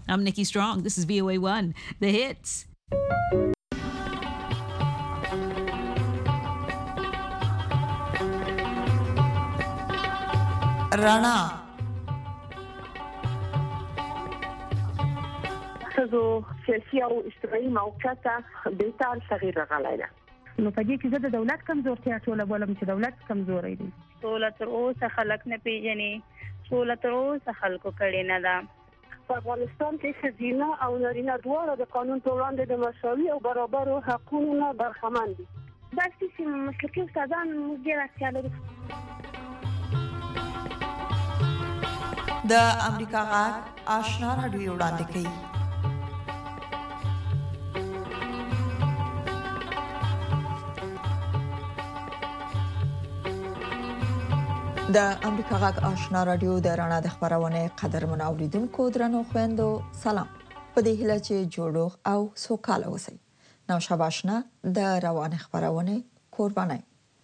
I'm Nikki Strong. This is VOA1, The Hits. رڼا ښځو سیاسي او اجتماعي موقعیت بهتر تغییر راغلی دی. نو په دې کې زه د دولت کمزورتیا ټوله بولم چې دولت کمزوري دی. سوله تر اوسه خلک نه پیژني، سوله تر اوسه خلکو کړي نه ده. په افغانستان کې ښځینه او نارینه دواړه د قانون په وړاندې د مساوي او برابرو حقونو نه برخمن دي. دا چې مسلکي استادان موږ ډېر اړتیا لرو. د امریکا غږ آشنا راډیو وړاندې کوي. د امریکا غږ آشنا راډیو د رڼا د خبرونه قدرمن اوریدونکو درنو خويندو سلام. په دې هیله چې جوړوخ او سوکاله اوسئ. نو شاباشنا د روان خبرونه قربانای.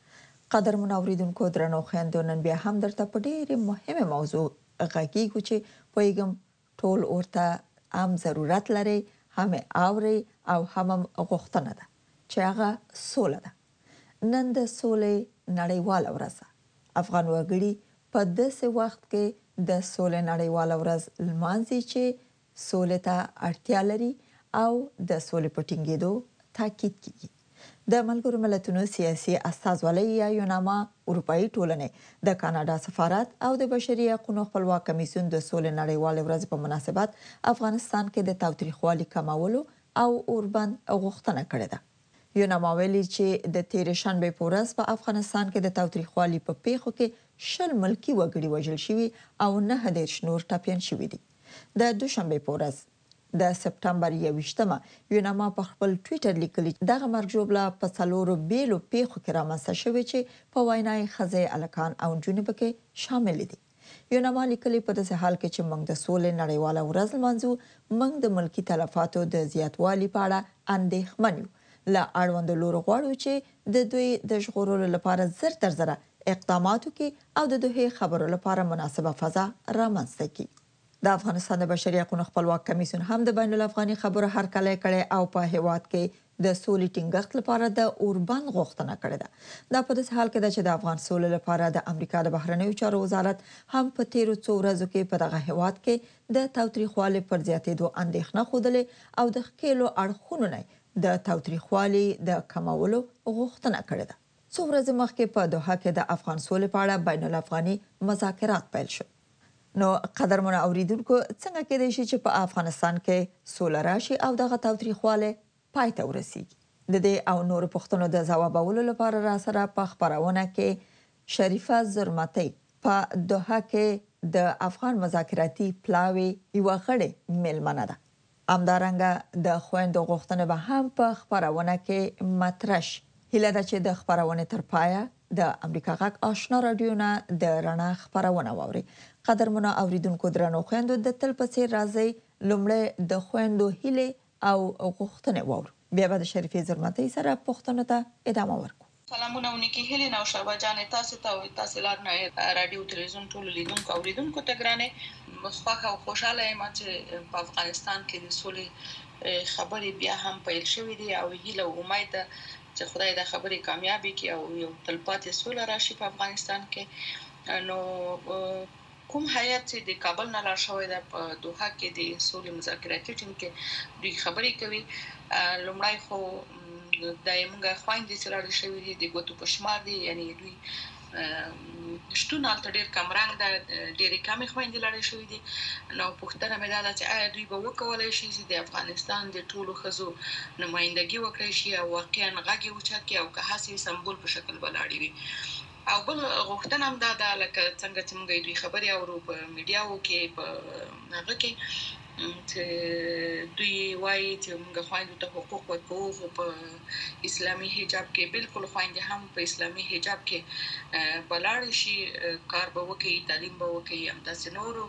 قدرمن اوریدونکو درنو خويندو نن بیا هم درته په ډېر مهمه موضوع غږیږو چې پویګم ټول ورته عام ضرورت لري، هم اوري او هم غوښتنه ده چې هغه سوله ده. نن د سولې نړیواله ورځ ده. افغان وګړي په داسې وخت کې د سولې نړیواله ورځ لمانځي چې سولې ته اړتیا لري او د سولې په ټینګېدو تاکید کوي. د ملګرو ملتونو سیاسي استازولۍ یا یوناما، اروپאי ټولنې، د کاناډا سفارت او د بشري حقوقو خپلواک کمیسیون د سولې نړیواله ورځ په مناسبت افغانستان کې د تاوتریخوالي کمولو او اوربند غوښتنه کړې ده. یوناما ویلي چې د تیر شنبه په ورځ په افغانستان کې د تاوتریخوالي په پیښو کې 10 ملکی وګړي وژل شوي او 9 نور ټپیان شوي دي. د دوشنبه په ورځ د سپټمبر 21مه یوناما په خپل ټوئیټر لیکلي دغه مرګ جوړه په څلورو بیلو پیښو کې رامنځته شوې چې په وینای خزې الکان او جنوب کې شامل دي. یوناما لیکلي په داسې حال کې چې موږ د سولې نړیواله ورځ لمانځو، موږ د ملکی تلفاتو د زیاتوالي په اړه اندېښمن یو. لا اړوند لور غواړو چې د دوی د ژغورلو لپاره زر تر زره اقدامات وکړي او د دوی خبرو لپاره مناسبه فضا رامنځته کړي. د افغانستان د بشري حقوقو خپلواک کمیسیون هم د بین الافغاني خبرو هرکلی کړي او په هیواد کې د سولې ټینګښت لپاره د اوربند غوښتنه کړې ده. دا په داسې حال کې ده چې د افغان سولې لپاره د امریکا د بهرنیو چارو وزارت هم په تیرو څو ورځو کې په دغه هیواد کې د تاوتریخوالي پر زیاتېدو اندېښنه خوده او د ښکېلو اړخونو نه د تاوتریخوالي د کمولو غوښتنه کړې ده. څو ورځې مخکې په دوحه کې د افغان سولې په اړه بین الافغاني مذاکرات پیل شو. نو قدرمن اوریدونکو څنګه کېدای شي چې په افغانستان کې سوله راشي او دغه تاوتریخواله پای ته ورسیږي؟ د دې او نور پوښتنو د ځوابولو لپاره را سره په خبرونه کې شریفه زرمتی په دوحه کې د افغان مذاکراتي پلاوی یو غړي ملمنه ده. همدارنګه د خويندو غوښتنه به هم په خبرونه کې مطرح شي. هیله ده چې د خبرونه تر پایه د امریکا غږ آشنا رادیو نه د رڼا خبرونه واوري. قدرمن اوریدونکو درنو خويندو د تل په څیر راځي لومړی د خويندو هیله او غوښتنې واورو، بیا به د شریفې زرمتي سره پوښتنه ته ادامه ورکو. سلامونه ونکي هیله نو شابه جان تاسو ته تاسو لار نه رادیو تلویزیون ټول لیدونکو اوریدونکو ته ګرانه مخفاخه او خوشاله یم چې په افغانستان کې د سولې خبرې بیا هم پیل شوې دي او هیله او امید چې خدای دا خبرې کامیابی کړي او یو تلپاتې سوله راشي په افغانستان کې. نو کوم هیئت چې د کابل نه لاړ شوی د په دوحه کې د سولې مذاکراتي ټیم کې دوی خبرې کوي. لومړی خو د یمګه خويندې چې راځي شوی دي د ګوتو پښمار دي، یعنی دوی شتون الته ډیر کم رنګ د ډېرې کمې خويندې لړې شوې دي. نو پوښتنه مې ده چې آیا دوی به وکولای شي چې د افغانستان د ټولو ښځو نمائندګي وکړي شي او واقعا غږ یې اوچت کړي او که هڅې سمبول په شکل ولاړې وي. او بل غوښتنه هم ده لکه څنګه چې موږ دوی خبرې اورو په میډیاو کې په هغه کې چې دوی وایي چې موږ خويندو ته حقوق ورکوو په اسلامي حجاب کې. بالکل خويندې هم په اسلامي حجاب کې بلاړ شي، کار به وکړي، تعلیم به وکړي، هم داسې نورو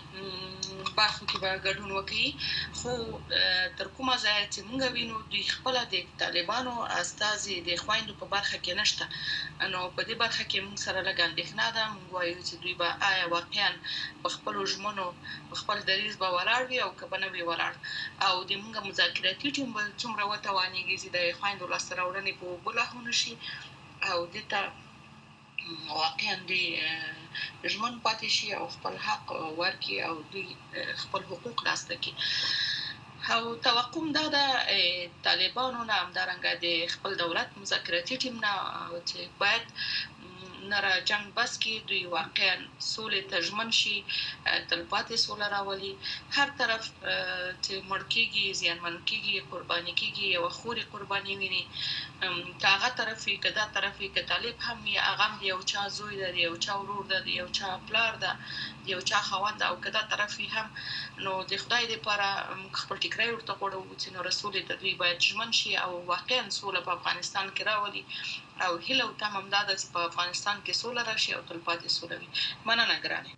برخو کې به ګډون وکړي. خو تر کومه ځایه چې موږ وینو دوی خپل د طالبانو استازي د خويندو په برخه کې نشته. نو په دې برخه کې موږ سره لږ اندېښنه ده. موږ وایو چې دوی به آیا واقعا په خپل ژمنو په خپل دریځ به ولاړ وي او که به نه وی ولاړ او د موږ مذاکراتي ټیم بل څومره وتوانیږي چې د خويندو لاسته راوړنې په بلهونه شي او دته واقعا دی ژمن پاتې شي او خپل حق ورکړي او دوی خپل حقوق لاسته کړي او توقع دا د طالبانو نه همدارنګه د خپل دولت مذاکراتي ټیم نه چې باید نره جنگ بس کې دوی واقعا سولې تجمن شي تلپاتې سوله راولي هر طرف چې مړکیږي زیانمن کیږي قرباني کیږي او خوري قرباني ویني کاغه طرفي کدا طرفي ک طالب هم یا اغم دی او چا زوی دی او چا ورور دی او چا پلار دی یو چا خوند او کدا طرفي هم نو د خدای لپاره خپل ټیکرای ورته غوړو چې نو رسول د دوی باید ژمن شي او واقعا سوله په افغانستان کې راولي او هله او تمام دا د افغانستان کې سوله راشي او تلپاتې سوله وي مننه ګرانه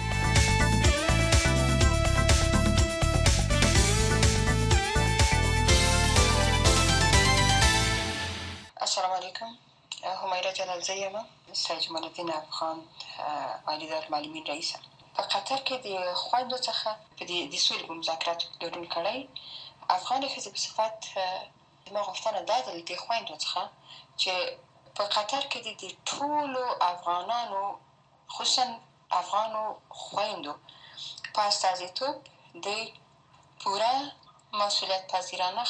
السلام علیکم همایره جلال زیما سید جمال الدین افغان عالی المعلمین رئیس په قطر کې د خويندو څخه په د سولې په مذاکراتو ګډون کړی افغان ښځې په صفت ما غوښتنه ده د خويندو څخه چې په قطر کې د ټولو افغانانو خصوصا افغانو خويندو په استازیتوب د پوره مسؤلیت پذیرانه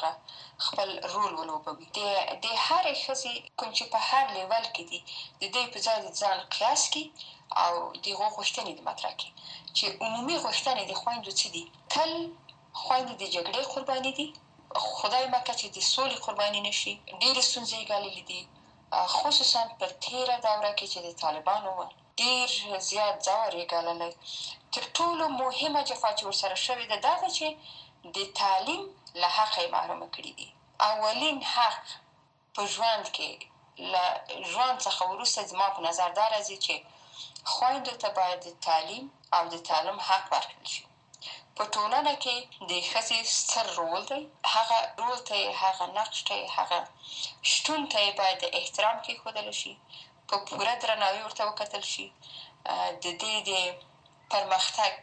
خپل رول ولوبوي د هر ښځې کوم چې په هر لیول کې دي د دې په ځای ځان قیاس کی او د غوښتنې د مطرح کی چې عمومي غوښتنې د خويندو څه دي تل خويندې د جګړې قرباني دي خدای مکه چې د سولې قرباني نشي ډېر ستونزې ګاللې دي خصوصا په تیره دوره کې چې د طالبانو ډېر زیات ځوړ یې ګاللی تر ټولو مهمه جفا چې ورسره شوې ده دا چې د تعلیم له حق محروم کړي دي اولین حق په ژوند کې له ژوند څخه وروسته زما په نظر دا راځي چې خويندو ته باید د تعلیم او د تعلم حق ورکړل شي په ټولنه کې د ښځې ستر رول دی هغه رول ته هغه نقش ته هغه شتون ته باید احترام کېښودل شي په پوره درناوي ورته وکتل شي د دې د پرمختګ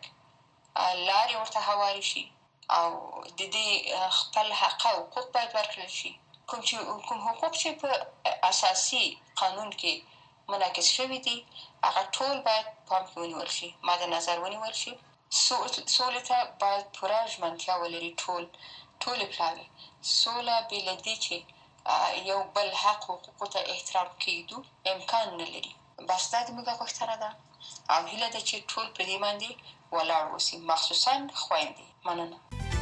لارې ورته هوارې شي او د دې خپل حق او حقوق باید ورکړل شي کوم حقوق چې په اساسي قانون کې منعکس شوي دي هغه ټول باید پام کې ونیول شي مد نظر ونیول شي سولې ته باید پوره ژمنتیا ولري ټولې پلاوي سوله بې له دې چې یو بل حق حقوقو ته احترام کېږدو امکان نه لري بس دا زموږ غوښتنه ده او هیله ده چې ټول په دې باندې ولاړ اوسي مخصوصا خویندې مننه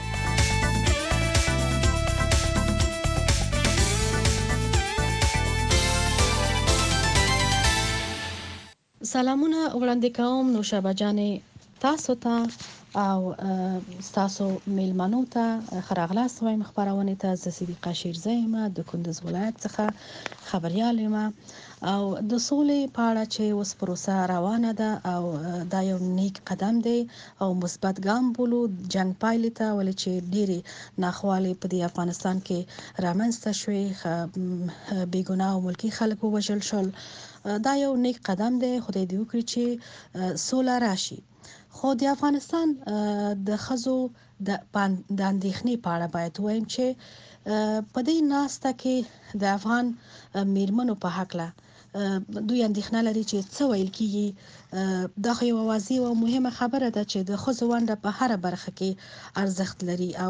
سلامونه وړاندې کوم نوشابه جانې تاسو ته او تاسو میلمنو ته خراغلاست وایم خبرونه ته ز صدیقه شیرزه یم د کندز ولایت څخه خبريال یم او د سولې په اړه چې اوس پروسه روانه ده او دا یو نیک قدم دی او مثبت ګام بولو جنگ پایلې ته ولې چې ډېری ناخوالې په د افغانستان کې رامنځته شوې بیګناه او ملکی خلک ووژل شول دا یو نیک قدم دی خدای دې وکړي چې سوله راشي خو د افغانستان د ښځو د اندېښنې په اړه باید وایم چې په دې ناسته کې د افغان میرمنو په حقله دوی اندېښنه لري چې څه ویل کېږي دا خو یوه واضح او مهمه خبره ده چې د ښځو ونډه په هره برخه کې ارزښت لري او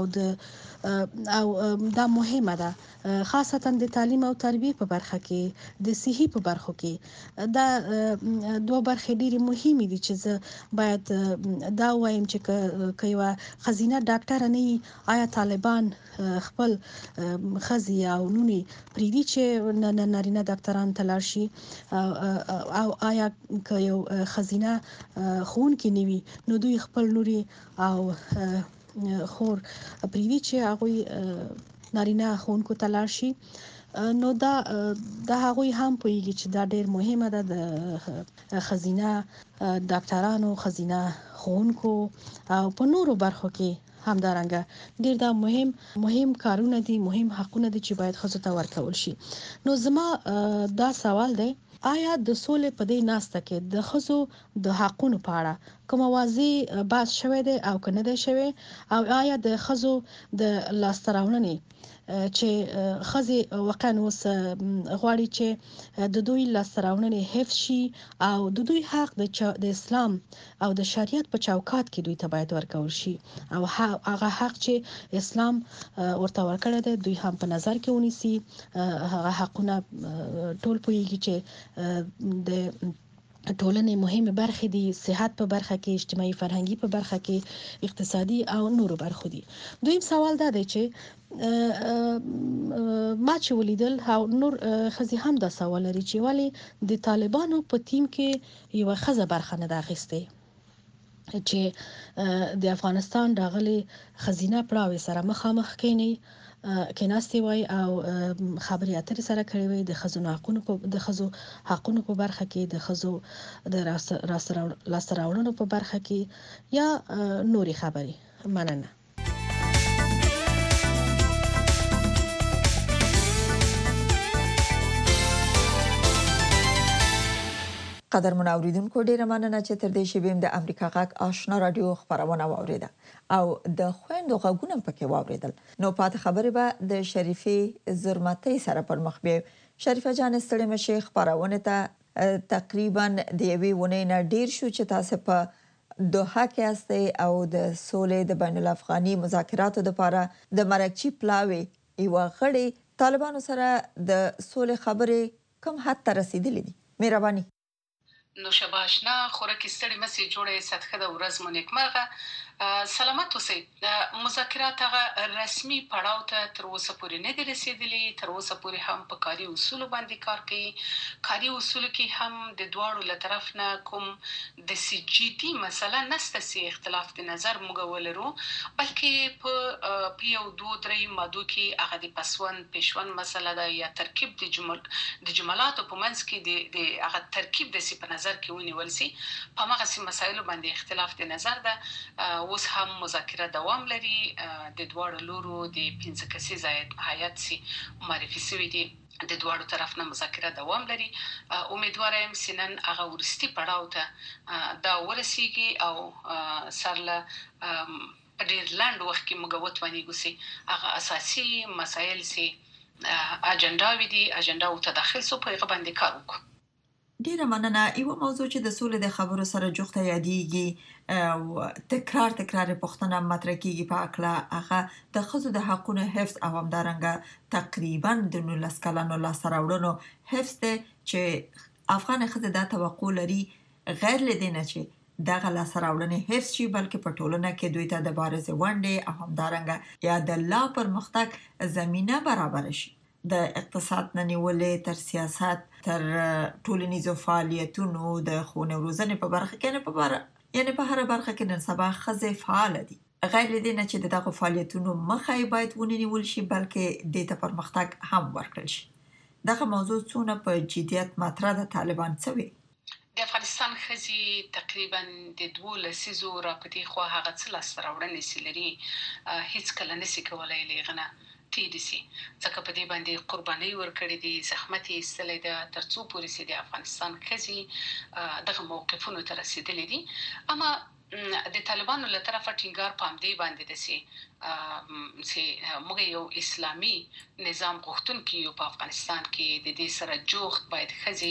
دا مهمه ده خاصتا د تعلیم او تربیه په برخه کې د صحي په برخو کې دا دوه برخې ډېرې مهمې دي چې زه باید دا وایم چې که یوه ښځینه ډاکټره نه وي آیا طالبان خپل ښځې او لوڼې پرېږدي چې نارینه ډاکټران ته لاړ شي او آیا که یو ښځینه ښوونکې نه وي نو دوی خپل لورې او خور پرېږدي چې هغوی نارینه ښوونکو ته لاړ شي نو دا هغوی هم پوهیږي چې دا ډېر مهمه ده د ښځینه ډاکټرانو ښځینه ښوونکو او په نورو برخو کې همدارنګه ډېر دا مهم کارونه دي مهم حقونه دي چې باید ښځو ته ورکول شي نو زما دا سوال دی آیا د سولې په دې ناسته کې د ښځو د حقونو په اړه کوم واضح بحث شوی دی او کنه دی شوی او آیا د خزو د لاستراوننې چې خزي واقعا اوس غواړي چې د دوی لاستراوننې حفظ شي او د دوی حق د اسلام او د شریعت په چوکاټ کې دوی ته باید ورکول شي او هغه حق چې اسلام ورته ورکړی دی دوی هم په نظر کې ونیسي هغه حقونه ټول پوهیږي چې د ټولنې مهمه برخه دي صحت په برخه کې اجتماعي فرهنګي په برخه کې اقتصادي او نورو برخو دي دویم سوال دا دی چې ما چې ولیدل او نور خزي هم دا سوال لري چې ولی د طالبانو په ټیم کې یو خزه برخه نه ده اخیسته چې د افغانستان داغلي خزینه پړاوي سره مخامخ کینی کیناستي وای او خبري اترې سره کړې وي د خزو حقونو په برخه کې د خزو د لاسراوړنو په برخه کې یا نوري خبري مننه قدرمن اوریدونکو ډیره مننه چې تر دې شیبې د امریکا غږ آشنا رادیو خبرونه واوریده او د خويندو غږونه پکې واوریدل نو پات خبره به د شریفي زرمتي سره پر مخ به شریفه جان ستړي مشه خبرونه ته تقریبا د یوې ونې نه ډیر شو چې تاسو په دوحه کې استه او د سولې د بین الافغاني مذاکراتو لپاره د مرکچی پلاوي یو غړي طالبانو سره د سولې خبرې کوم حد ته رسیدلې دي مهرباني نو شباشنا خورکی ستړي مسي جوړه صدخه د ورځ مو نیکمرغه سلامت اوسئ مذاکرات هغه رسمي پړاو ته تر اوسه پورې نه دي رسیدلي تر اوسه پورې هم په کاري اصول باندې کار کوي کاري اصول کې هم د دواړو له طرف نه کوم د سجدي مسله نسته سي اختلاف د نظر موږ ولرو بلکې په یو دوه درې ماده کې هغه د پسوند پېشون مسله ده یا ترکیب د جملاتو په منځ کې د هغه ترکیب د سی په نظر کې ونیول سي په هغه سي مسایلو باندې اختلاف د نظر ده اوس هم مذاکره دوام لري د دواړو لورو د 15 کسیز هیئت سي معرفي شوی دي د دواړو طرف نه مذاکره دوام لري امیدوار یم سنن هغه ورستي پړاو ته دا ورسیږي او سرله په ډیر لاند وخت کې موږ وتوانیږو سي هغه اساسي مسایل سي اجنډا دي اجنډا او تداخل سو په باندې کار وکړو ډیره مننه یو موضوع چې د سولې د خبرو سره جوخته یادېږي او تکرار پښتنه مطرح کیږي په اکلا هغه د خزو د حقونو حفظ او همدارنګه تقریبا د 19 کلونو لاسراوړنو حفظ ته چې افغان خزه د توقع لري غیر لدینه چې دغه لاسراوړنې حفظ شي بلکې په ټولنه کې دوی ته د بارز ونډې او همدارنګه یا د لا پرمختګ زمينه برابر شي د اقتصاد نه نیولې تر سیاست تر ټولنیزو فعالیتونو د خونه روزنې په برخه کې په هر برخه کې نن سبا خزه فعال دي غیر لدینه چې دغه فعالیتونو مخه باید ونیول شي بلکې د ته پرمختګ هم ورکړل شي دغه موضوع څونه په جديت مطرح د طالبان څوي د افغانستان خزي تقریبا د 12 زورا پتی خو هغه څه لاسراوړنې سلري هیڅ کله نسی کولای لغنه تیدسي ځکه په دې باندې قرباني ورکړې دي زحمت یې استلې ده ترڅو پورې سي د افغانستان خزي دغه موقفونو ته رسیدلې دي اما د طالبانو له طرفه ټینګار پام دی باندې دسي چې موږ یو اسلامي نظام غوښتونکو یو په افغانستان کې د دې سره جوخت باید خزي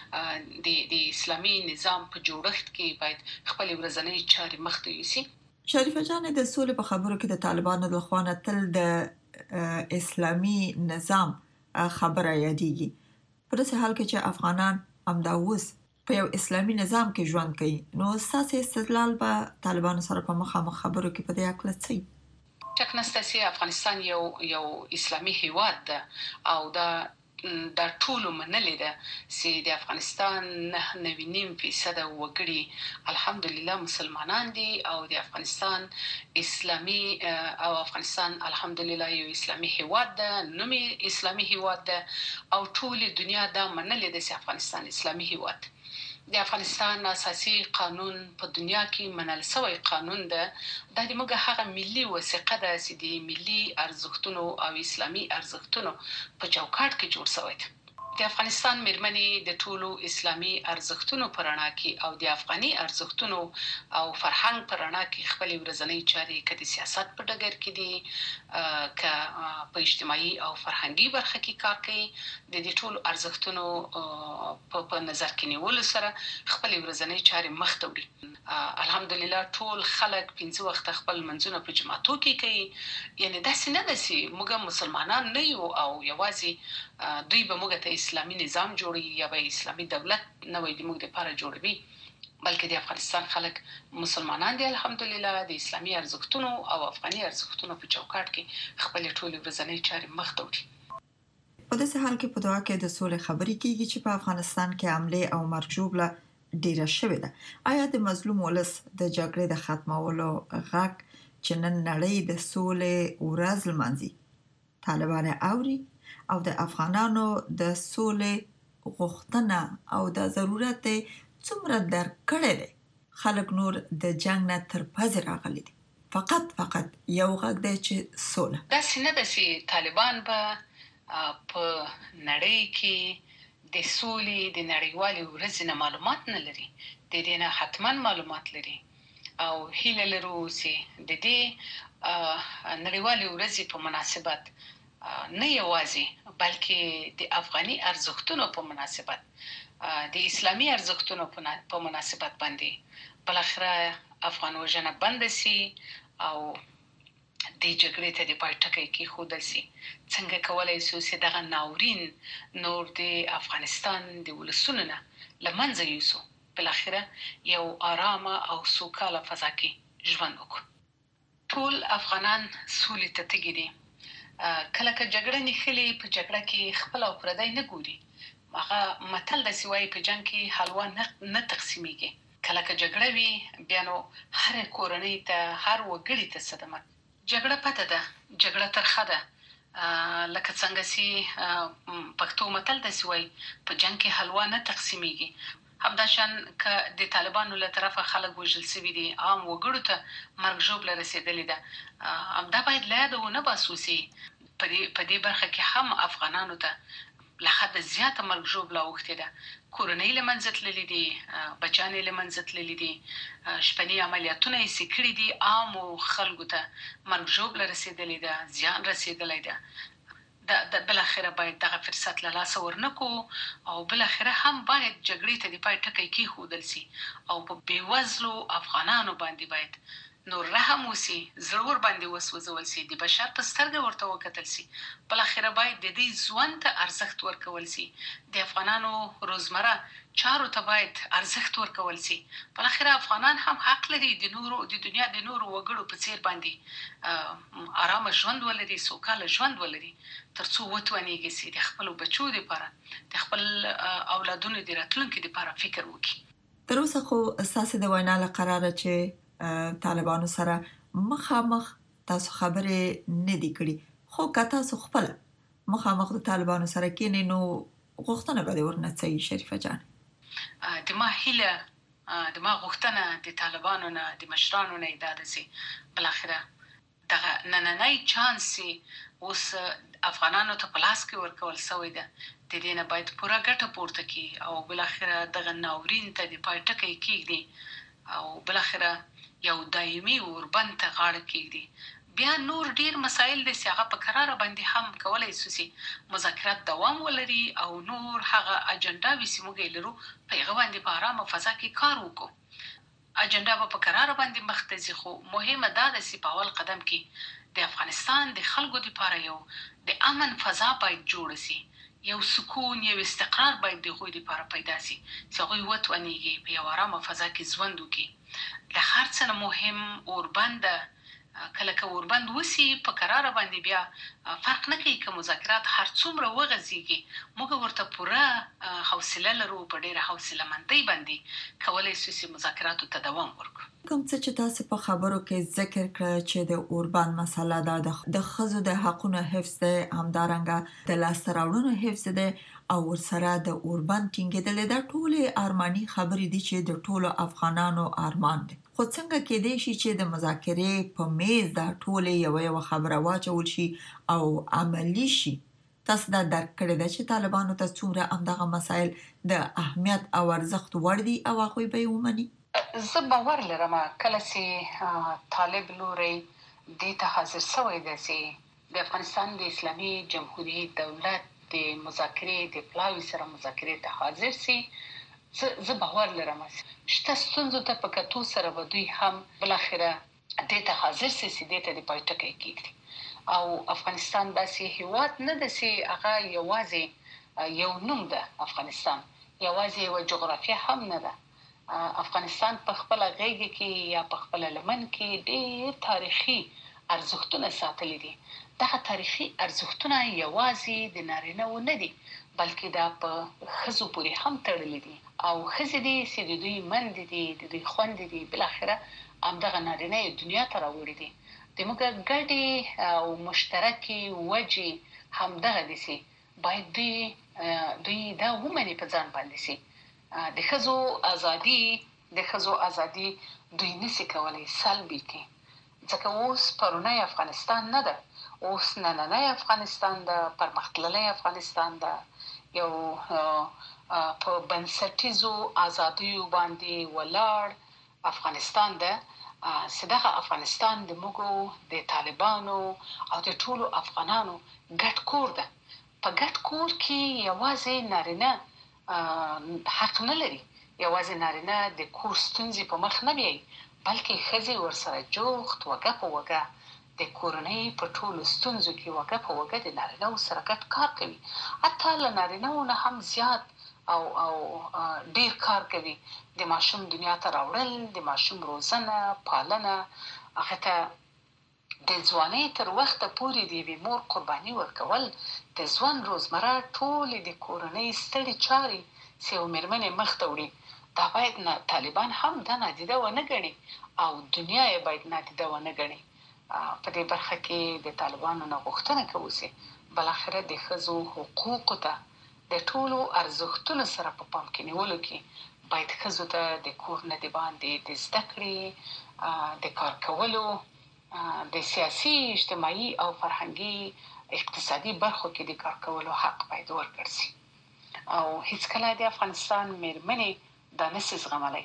د اسلامي نظام په جوړښت کې باید خپل ورځنی چارې مخ ته یوسي شریفه جان د سولې په خبرو کې د طالبانو د خوانه تل د اسلامي نظام خبره یادېږي په داسې حال کې چې افغانان همداوس په یو اسلامي نظام کې ژوند کوي نو اساسي استدلال به طالبانو سره په مخامخ خبرو کې په دې اړه څه ټکنستاسي افغانستان یو اسلامي هیواد ده او دا ټول منلې ده چې د افغانستان 9.9% وګړي الحمدلله مسلمانان دي او د افغانستان اسلامي او افغانستان الحمدلله یو اسلامي هیواد ده نومي اسلامي هیواد ده او ټول دنیا دا منلې ده چې افغانستان اسلامي هیواد د افغانستان اساسي قانون په دنیا کې منل شوی قانون ده د موږ هغه ملي وثیقه ده چې د ملي ارزښتونو او اسلامي ارزښتونو په چوکاټ کې جوړ شوی د افغانستان مېرمنې د ټولو اسلامي ارزښتونو پر رڼا کې او د افغاني ارزښتونو او فرهنګ پر رڼا کې خپل ورځنی چارې کړي سیاست په ډګر کې دي ک په اجتماعي او فرهنګي برخه کې کار کوي د دې ټولو ارزښتونو په نظر کې نیول سره خپل ورځنی چارې مخ ته وړي الحمدلله ټول خلک 15 وخت خپل منځونه په جماعتو کې کوي یعنی داسې نه دي موږ مسلمانان نه یو او یوازې دوی به موږ ته اسلامي نظام جوړي یا به اسلامي دولت نه وي د موږ لپاره جوړوي بلکې د افغانستان خلک مسلمانان دي الحمدلله د اسلامي ارزښتونو او افغاني ارزښتونو په چوکاټ کې خپل ټول ورځنی چارې مخ ته وړي په داسې حال کې په دعا کې د سولې خبرې کیږي چې په افغانستان کې حمله او مرګ ژوبله ډیره شوې ده آیا د مظلوم ولس د جګړې د ختمولو غږ چې نن نړۍ د سولې ورځ لمانځي طالبان اوري او د افغانانو د سولې غوښتنه او د ضرورت څومره درکړې ده خلک نور د جنگ نه تر پزې راغلي دي فقط یو غږ دی چې سوله داسې نه ده چې طالبان به په نړۍ کې د سولې د نړیوالې ورځې نه معلومات نه لري د دې نه حتما معلومات لري او هیله لرو چې د دې نړیوالې ورځې په مناسبت نه یوازې بلکې د افغاني ارزښتونو په مناسبت د اسلامي ارزښتونو په مناسبت باندې بل اخره افغان وژنه بند شي او د جګړې ته د پای ټکی کې خودل شي څنګه کولای شو چې دغه ناورین نور د افغانستان د ولسونو نه لمنځه یوسو بل اخره یو آرامه او سوکاله فضا کې ژوند وکړو ټول افغانان سولې ته تږي دي کله که جګړه نخلي په جګړه کې خپل او پردی نه ګوري هغه متل د سوای په جنگ کې حلوا نه تقسیمېږي کله که جګړه وي بیا نو هر کورنۍ ته هر وګړي ته صدمه جګړه پته ده جګړه ترخه ده لکه څنګه چې پښتو متل د سوای په جنگ کې حلوا نه تقسیمېږي همداشان ک د طالبانو له طرفه خلک وژل شوي دي عام وګړو ته مرګ ژوبله رسیدلې ده همدا باید لا یاد ونه باسو چې په دې برخه کې هم افغانانو ته له حده زیاته مرګ ژوبله اوښتې ده کورنۍ له منځه تللي دي بچیان یې له منځه تللي دي شپني عملیاتونه یې سکړي دي عامو خلکو ته مرګ ژوبله رسیدلې ده زیان رسیدلی ده د بل اخره باید دغه فرصت له لاسه ورنکو او بل اخره هم باید جګړې ته د پای ټکی کې خودل شي او په بیوزلو افغانانو باندې باید نور رحم وسی ضرور باندې وسوځول شي د بشر په سترګه ورته وکتل شي بل اخره باید د دې ژوند ته ارزښت ورکول شي د افغانانو روزمره چارو ته باید ارزښت ورکول شي بل اخره افغانان هم حق لري د دنیا د نورو وګړو په څیر باندې آرام ژوند ولري سوکاله ژوند ولري ترڅو وتوانیږي چې د خپل بچو لپاره د خپل اولادونو د راتلونکي لپاره فکر وکړي تر اوسه خو اساس د وینا له قراره چې طالبانو سره مخامخ تاسو خبرې نه دی کړی خو که تاسو خپل مخامخ د طالبانو سره کېنئ نو غوښتنه به ورنه څه شریفه جان د ما غوښتنه د طالبانو نه د مشرانو نه دا ده چې بل اخره دغه نننۍ چانس اوس افغانانو ته په لاس کې ورکول شوی ده د دې نه باید پوره ګټه پورته کړي او بل اخره دغه ناورین ته د پای ټکی کېږدي او بل اخره یو دایمي اوربند ته غاړه کېږدي بیا نور ډیر مسایل د سیاغه په قرار باندې هم کولای شي مذاکرات دوام ولري او نور هغه اجنډا وسیموږي لرو په هغه باندې په آرامه فضا کې کار وکړو اجنډا په قرار باندې مختزي خو مهمه ده چې په اول قدم کې د افغانستان د خلکو لپاره یو د امن فضا باید جوړ شي یو سکون یو استقرار باید د غوي لپاره پیدا شي چې غوي وتونیږي په یو آرامه فضا کې ژوند وکړي د هر څه مهم اوربند کله که اوربند وسی په قرار باندې بیا فرق نه کوي که مذاکرات هر څومره وغځيږي موږ ورته پوره حوصله لرو په ډیره حوصله مندۍ باندې کولای شو مذاکراتو ته دوام ورکړو کوم څه چې تاسو په خبرو کې ذکر کړ چې د اوربند مسله د خزو د حقوقو حفظ ده همدارنګه د لاسته راوړنو حفظ ده او ورسره د اوربند ټینګېدل د ټوله ارماني خبرې دي چې د ټولو افغانانو ارمان دي خو څنګه کېدای شي چې د مذاکرې په میز د ټوله یو خبره واچول شي او عملی شي تاسو دا درک کړی ده چې طالبانو ته څومره همدغه مسایل د اهمیت او ارزښت وړ دي او هغوی به یې ومني؟ زه باور لرم کله چې طالب لوري دې ته حاضر شوی دی چې د افغانستان د اسلامي جمهوریت دولت د مذاکرې د پلاوي سره مذاکرې ته حاضر سي، زه باور لرم شته ستونزو ته په کتو سره به دوی هم بلاخره دې ته حاضر سي چې دې ته د پای ټکی کېږدي. او افغانستان داسې هیواد نه ده چې هغه یوازې یو نوم ده، افغانستان یوازې یو جغرافیه هم نه ده. افغانستان په خپل غېږ کې یا په خپل لمن کې ډېر تاریخي ارزښتونه ساتلي دي. دغه تاریخي ارزښتونه یوازې د نارینه و نه دي بلکې دا په ښځو پورې هم تړلي دي او ښځې دي چې د دوی مندې دي، د دوی خویندې دي، بلاخره همدغه نارینه یې دنیا ته راوړي دي. زموږ ګډې او مشترکې وجې همدغه دي چې باید دوی دا ومني په ځان باندې چې د ښځو ازادي دوی نشي کولای سلبي کړي، ځکه اوس پرونی افغانستان نه ده، اوس نننی افغانستان ده، پرمختللی افغانستان ده، یو په بنسټیزو ازادیو باندې ولاړ افغانستان ده چې دغه افغانستان د موږ د طالبانو او د ټولو افغانانو ګډ کور ده. په ګډ کور کې یوازې نارینه حق نه لري، یوازې نارینه د کور ستونزې په مخ نه بیایي بلکې ښځې ورسره جوخت وګه په وګه د کورنۍ په ټولو ستونزو کې وګه په وګه د نارینه‌و سره ګډ کار کوي. حتی له نارینه‌و نه هم زیات او ډیر کار کوي. د ماشوم دنیا ته راوړل، د ماشوم روزنه، پالنه، هغه ته د ځوانۍ تر وخته پورې د یوې مور قرباني ورکول، د ژوند روزمره ټولې د کورنۍ ستړې چارې چې یو مېرمنې مخ ته وړي، دا باید طالبان هم دا نادیده ونه ګڼي او دنیا یې باید نادیده ونه ګڼي. په دې برخه کې د طالبانو نه غوښتنه کوو چې بالاخره د ښځو حقوقو ته د ټولو ارزښتونو سره په پام کې نیولو کې باید ښځو ته د کور نه د باندې د زده کړې، د کار کولو، د سیاسي، اجتماعي او فرهنګي اقتصادي برخو کې د کار کولو حق باید ورکړل شي. او هیڅکله د افغانستان مېرمنې دا نشي زغملی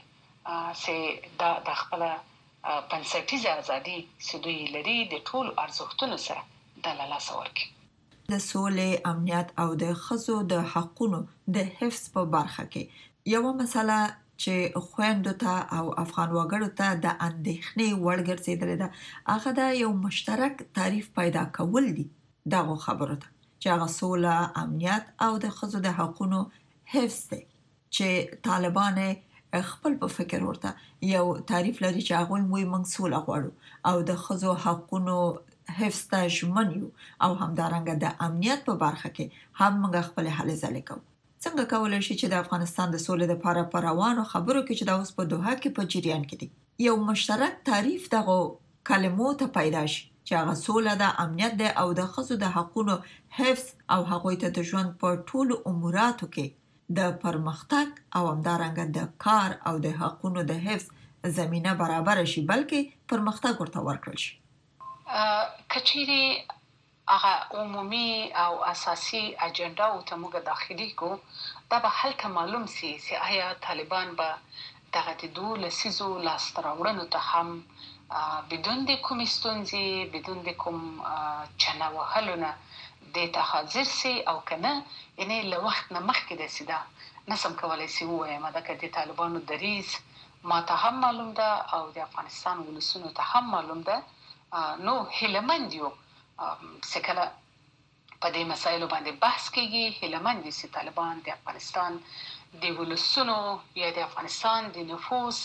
چې دا د خپله بنسټیزه ازادي چې دوی لري د ټولو ارزښتونو سره د له لاسه ورکړي. د سولې، امنیت او د ښځو د حقونو د حفظ په برخه کې یوه مسله چې خویندو ته او افغان وګړو ته د اندېښنې وړ ګرځېدلې ده هغه د یو مشترک تعریف پیدا کول دي دغو خبرو ته چې هغه سوله، امنیت او د ښځو د حقونو حفظ دی چې طالبان خپل په فکر ورته یو تعریف لري چې هغوی موږ سوله غواړو او د ښځو حقونو حفظ ته ژمن یو او همدارنګه د امنیت په برخه کې هم موږ خپل هلې ځلې کوو. څنګه کولای شي چې د افغانستان د سولې لپاره په روانو خبرو کې چې دا اوس په دوحه کې په جریان کې دي یو مشترک تعریف دغه کلمو ته پیدا شي چې هغه سوله ده، امنیت ده او د ښځو د حقونو حفظ او هغوی ته د ژوند په ټولو اموراتو کې د پرمختګ او همدارنګه د کار او د حقونو د حفظ زمینه برابر شي بلکې پرمختګ ورته ورکړل شي. کچېرې هغه عمومي او اساسي اجنډا او ته موږ داخلي کو دا به هلته معلوم سي چې آیا طالبان به دغه د 2 لسیزو لاسته راوړنو ته هم بدون د کوم ستونزې، بدون د کوم چنه وهلو نه دې ته حاضر سي او کنه، یعنی له وخت نه مخکې د سیدا نسم کولای سي ووایم دا که د طالبانو دریز ما ته هم معلوم ده او د افغانستان ولسونو ته هم معلوم ده. نو هیلهمند یو چې کله په دې مسایلو باندې بحث کیږي، هیلهمند دي چې طالبان د افغانستان د ولسونو یا د افغانستان د نفوس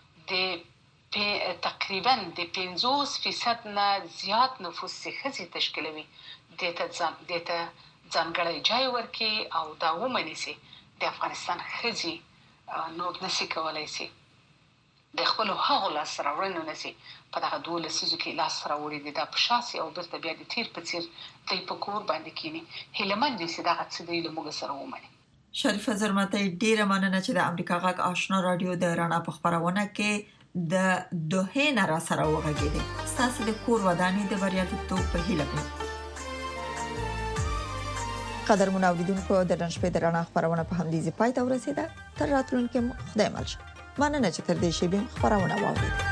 د تقریبا د 50% نه زیات نفوس چې ښځې تشکیلوي دې ته ځانګړی ځای ورکړي او دا ومني چې د افغانستان ښځې نور نشي کولی شي د خپلو هغو لاسته راوړنو نه چې په دغه 2 لسیزو کې لاسته راوړي دي دا په شا سي او بیرته بیا د تیر په څیر دوی په کور باندې کینی. هیلهمند دي چې دغه څه دوی له موږ سره ومني. شریفه زرمته ډیره مننه چې د امریکا غږ آشنا رادیو د رڼا په خبرونه کې د دوه نه را سره وغږیدي. ستاسو د کور ودانې د بریالیتوب په هیله کوم. قدرمن اوریدونکو د نن شپې د رڼا خبرونه په همدې ځای پای ته ورسیده. تر راتلونکي خدای مل شه. مننه چې تر دې شیبې خبرونه واورېدل.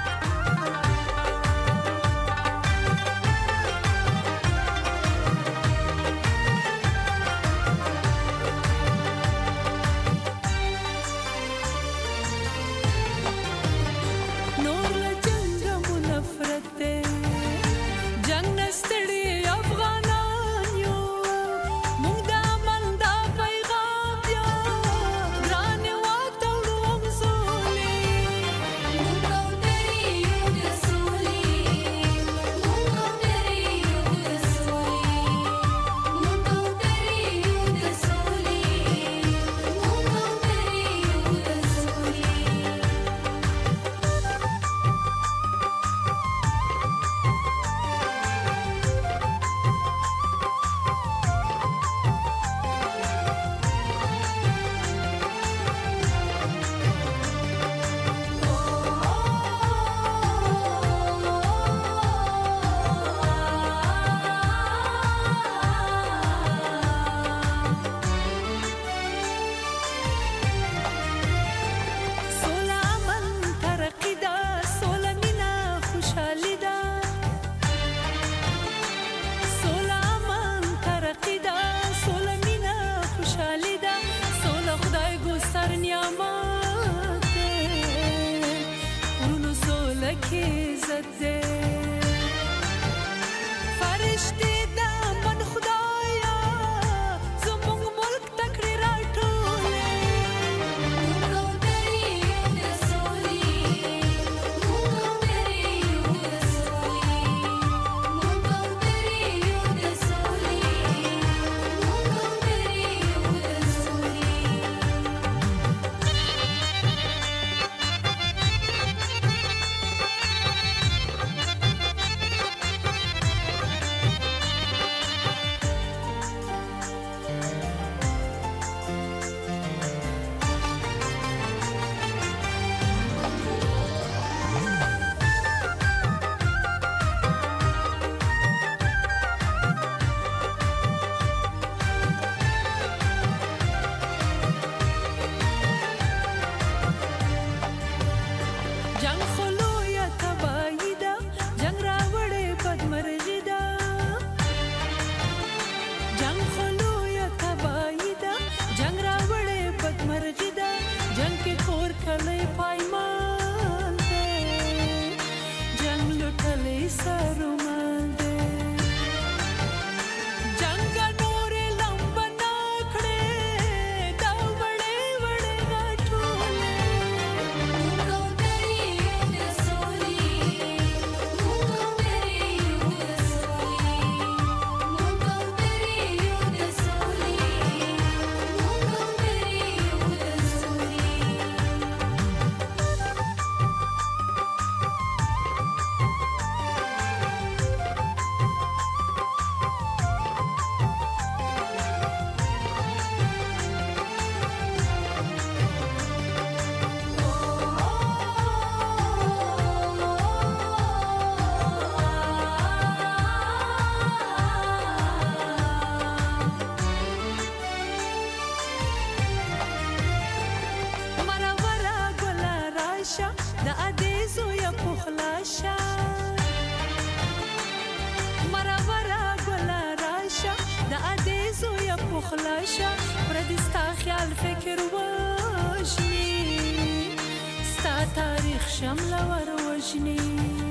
خلاصه پردستا خیال فکر وژني ستا تاریخ شمل ور وژني